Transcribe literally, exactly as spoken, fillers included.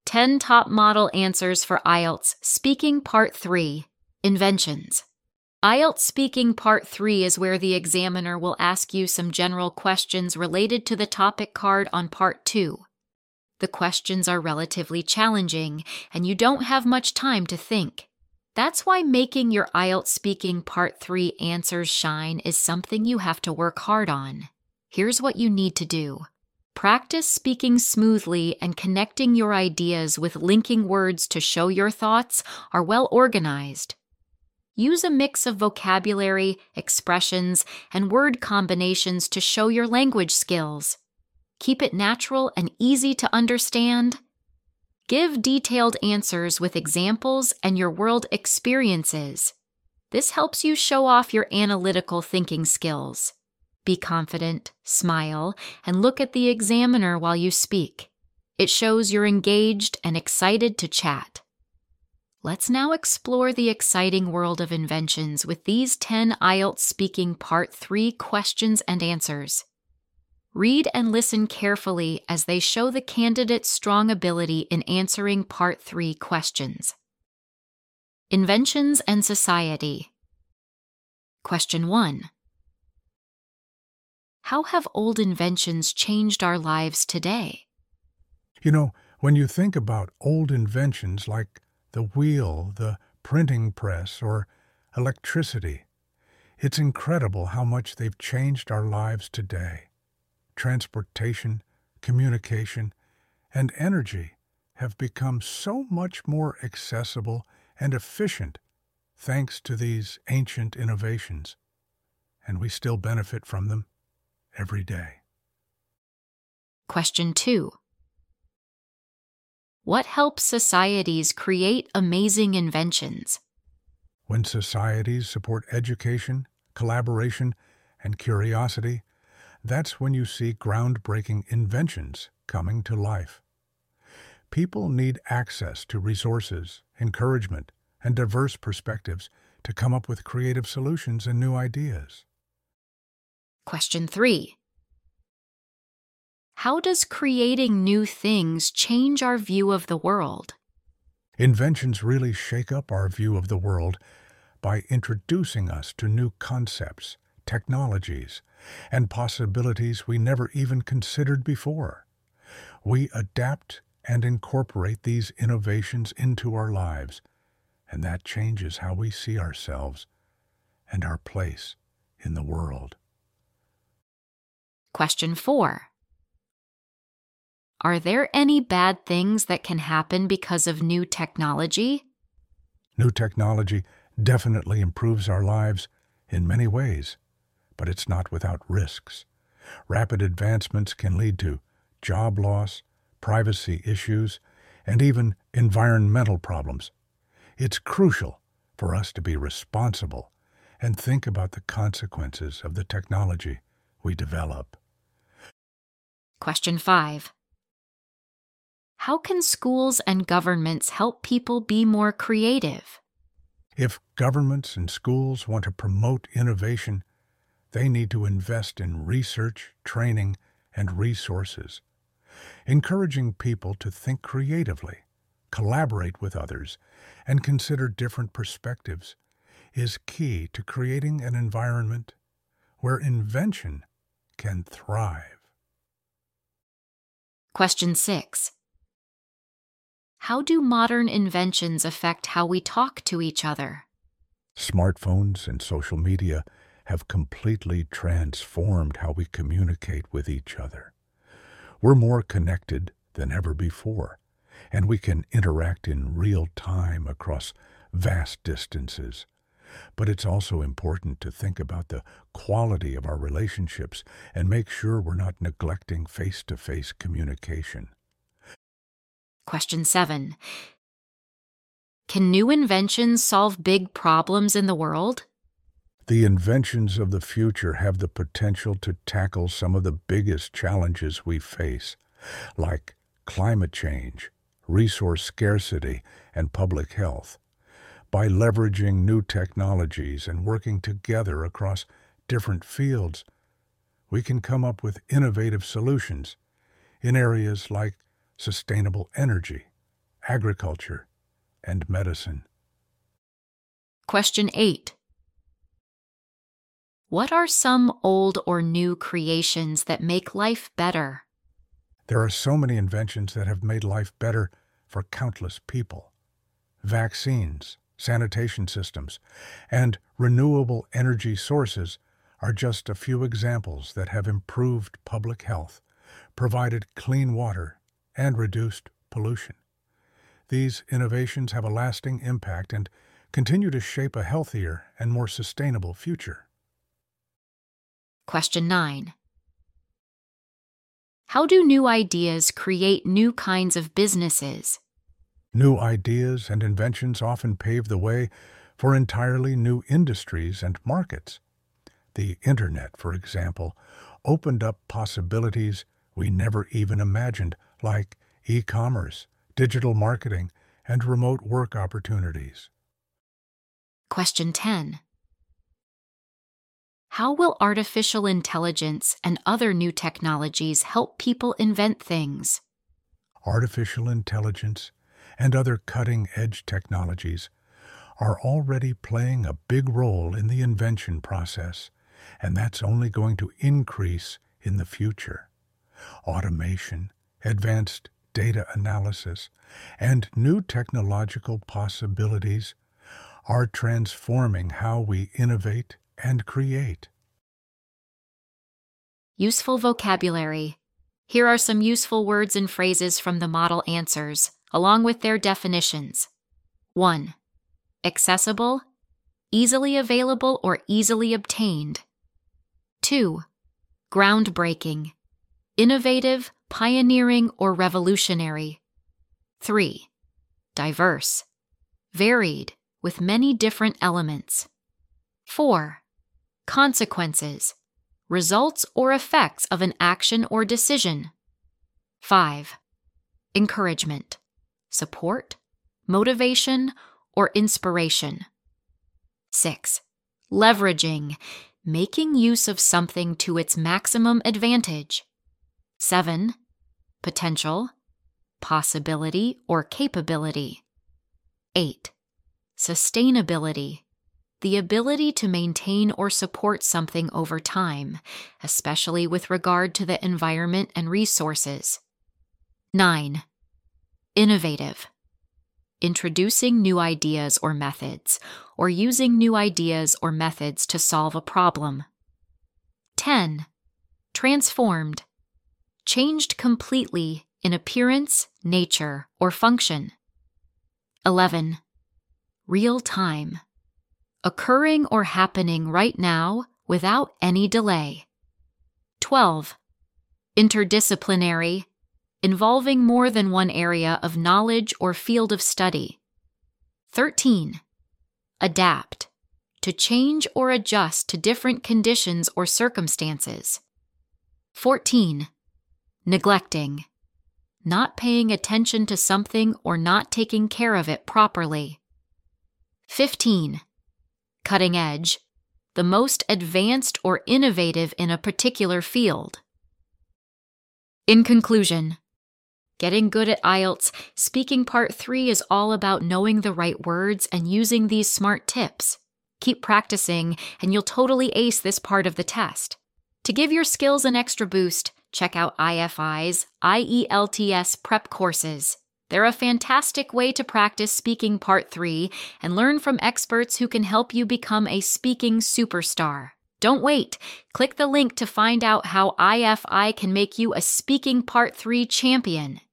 ten Top Model Answers for I E L T S Speaking Part three, Inventions. I E L T S Speaking Part three is where the examiner will ask you some general questions related to the topic card on Part two. The questions are relatively challenging, and you don't have much time to think. That's why making your I E L T S Speaking Part three answers shine is something you have to work hard on. Here's what you need to do. Practice speaking smoothly and connecting your ideas with linking words to show your thoughts are well organized. Use a mix of vocabulary, expressions, and word combinations to show your language skills. Keep it natural and easy to understand. Give detailed answers with examples and your world experiences. This helps you show off your analytical thinking skills. Be confident, smile, and look at the examiner while you speak. It shows you're engaged and excited to chat. Let's now explore the exciting world of inventions with these ten I E L T S Speaking Part three questions and answers. Read and listen carefully as they show the candidate's strong ability in answering Part three questions. Inventions and Society. Question one. How have old inventions changed our lives today? You know, when you think about old inventions like the wheel, the printing press, or electricity, it's incredible how much they've changed our lives today. Transportation, communication, and energy have become so much more accessible and efficient thanks to these ancient innovations, and we still benefit from them every day. Question two. What helps societies create amazing inventions? When societies support education, collaboration, and curiosity, that's when you see groundbreaking inventions coming to life. People need access to resources, encouragement, and diverse perspectives to come up with creative solutions and new ideas. Question three. How does creating new things change our view of the world? Inventions really shake up our view of the world by introducing us to new concepts, technologies, and possibilities we never even considered before. We adapt and incorporate these innovations into our lives, and that changes how we see ourselves and our place in the world. Question four. Are there any bad things that can happen because of new technology? New technology definitely improves our lives in many ways, but it's not without risks. Rapid advancements can lead to job loss, privacy issues, and even environmental problems. It's crucial for us to be responsible and think about the consequences of the technology we develop. Question five. How can schools and governments help people be more creative? If governments and schools want to promote innovation, they need to invest in research, training, and resources. Encouraging people to think creatively, collaborate with others, and consider different perspectives is key to creating an environment where invention can thrive. Question six. How do modern inventions affect how we talk to each other? Smartphones and social media have completely transformed how we communicate with each other. We're more connected than ever before, and we can interact in real time across vast distances. But it's also important to think about the quality of our relationships and make sure we're not neglecting face-to-face communication. Question seven. Can new inventions solve big problems in the world? The inventions of the future have the potential to tackle some of the biggest challenges we face, like climate change, resource scarcity, and public health. By leveraging new technologies and working together across different fields, we can come up with innovative solutions in areas like sustainable energy, agriculture, and medicine. Question eight. What are some old or new creations that make life better? There are so many inventions that have made life better for countless people. Vaccines, sanitation systems, and renewable energy sources are just a few examples that have improved public health, provided clean water, and reduced pollution. These innovations have a lasting impact and continue to shape a healthier and more sustainable future. Question nine. How do new ideas create new kinds of businesses? New ideas and inventions often pave the way for entirely new industries and markets. The Internet, for example, opened up possibilities we never even imagined, like e-commerce, digital marketing, and remote work opportunities. Question ten. How will artificial intelligence and other new technologies help people invent things? Artificial intelligence and other cutting-edge technologies are already playing a big role in the invention process, and that's only going to increase in the future. Automation, advanced data analysis, and new technological possibilities are transforming how we innovate and create. Useful vocabulary. Here are some useful words and phrases from the model answers, along with their definitions. one. Accessible, easily available or easily obtained. two. Groundbreaking, innovative, pioneering, or revolutionary. three. Diverse, varied, with many different elements. four. Consequences, results or effects of an action or decision. five. Encouragement, support, motivation, or inspiration. six. Leveraging, making use of something to its maximum advantage. seven. Potential, possibility, or capability. eight. Sustainability, the ability to maintain or support something over time, especially with regard to the environment and resources. nine. Innovative, introducing new ideas or methods, or using new ideas or methods to solve a problem. ten. Transformed, changed completely in appearance, nature, or function. eleven. Real time, occurring or happening right now without any delay. twelve. Interdisciplinary, involving more than one area of knowledge or field of study. thirteen. Adapt, to change or adjust to different conditions or circumstances. fourteen. Neglecting, not paying attention to something or not taking care of it properly. fifteen. Cutting edge, the most advanced or innovative in a particular field. In conclusion, getting good at I E L T S Speaking Part three is all about knowing the right words and using these smart tips. Keep practicing, and you'll totally ace this part of the test. To give your skills an extra boost, check out I F I's I E L T S prep courses. They're a fantastic way to practice Speaking Part three and learn from experts who can help you become a speaking superstar. Don't wait. Click the link to find out how I F I can make you a Speaking Part three champion.